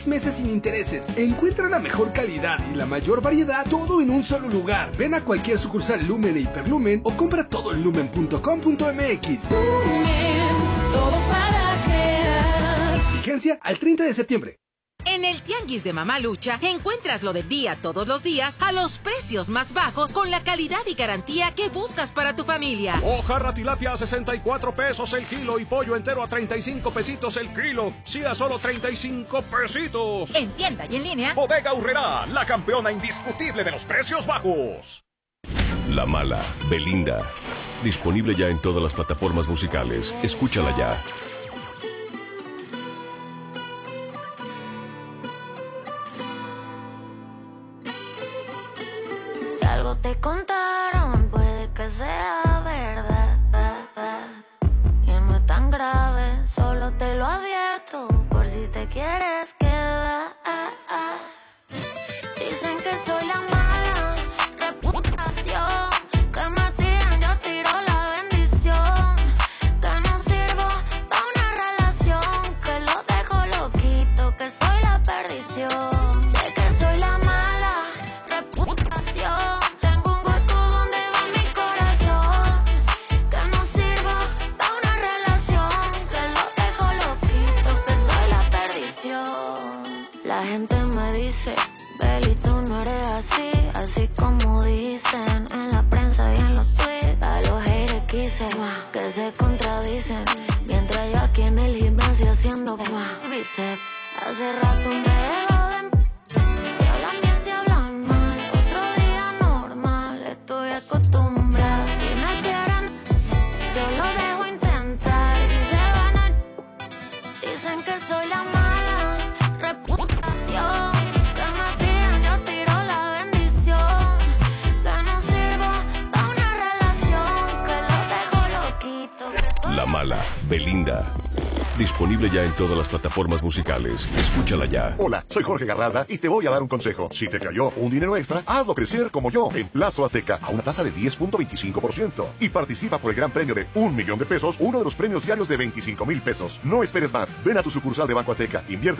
meses sin intereses. Encuentra la mejor calidad y la mayor variedad, todo en un solo lugar. Ven a cualquier sucursal Lumen e Hiperlumen o compra todo en lumen.com.mx. Lumen, todo para crear. Vigencia al 30 de septiembre. En el Tianguis de Mamalucha encuentras lo del día todos los días a los precios más bajos con la calidad y garantía que buscas para tu familia. Hojarra tilapia a 64 pesos el kilo y pollo entero a 35 pesitos el kilo. Sí, a solo 35 pesitos. En tienda y en línea. Bodega Aurrerá, la campeona indiscutible de los precios bajos. La Mala, Belinda. Disponible ya en todas las plataformas musicales. Escúchala ya. Si algo te contaron, puede que sea verdad. Y no es tan grave, solo te lo advierto por si te quieres quedar. Dicen que soy la mala reputación, que me tiran, yo tiro la bendición, que no sirvo pa' una relación, que lo dejo loquito, que soy la perdición. Sé que soy la mala reputación, tengo un hueco donde va mi corazón, que no sirvo pa' una relación, que lo dejo loquito, que soy la perdición. La gente me dice, Beli, tú no eres así, así como dicen en la prensa y en los tweets. A los haters quise que se contradicen, mientras yo aquí en el gimnasio haciendo bíceps. Hace rato me dejo de... Si hablan bien, si hablan mal, otro día normal, estoy acostumbrada. Si me quieren, yo lo dejo intentar y se van a... Dicen que soy la mala reputación, que me tiran, yo tiro la bendición, que no sirvo pa' una relación, que lo dejo loquito. La Mala, Belinda. Disponible ya en todas las plataformas musicales. Escúchala ya. Hola, soy Jorge Garralda y te voy a dar un consejo. Si te cayó un dinero extra, hazlo crecer como yo en Plazo Azteca a una tasa de 10.25% y participa por el gran premio de $1 millón, uno de los premios diarios de 25,000 pesos. No esperes más. Ven a tu sucursal de Banco Azteca, invierte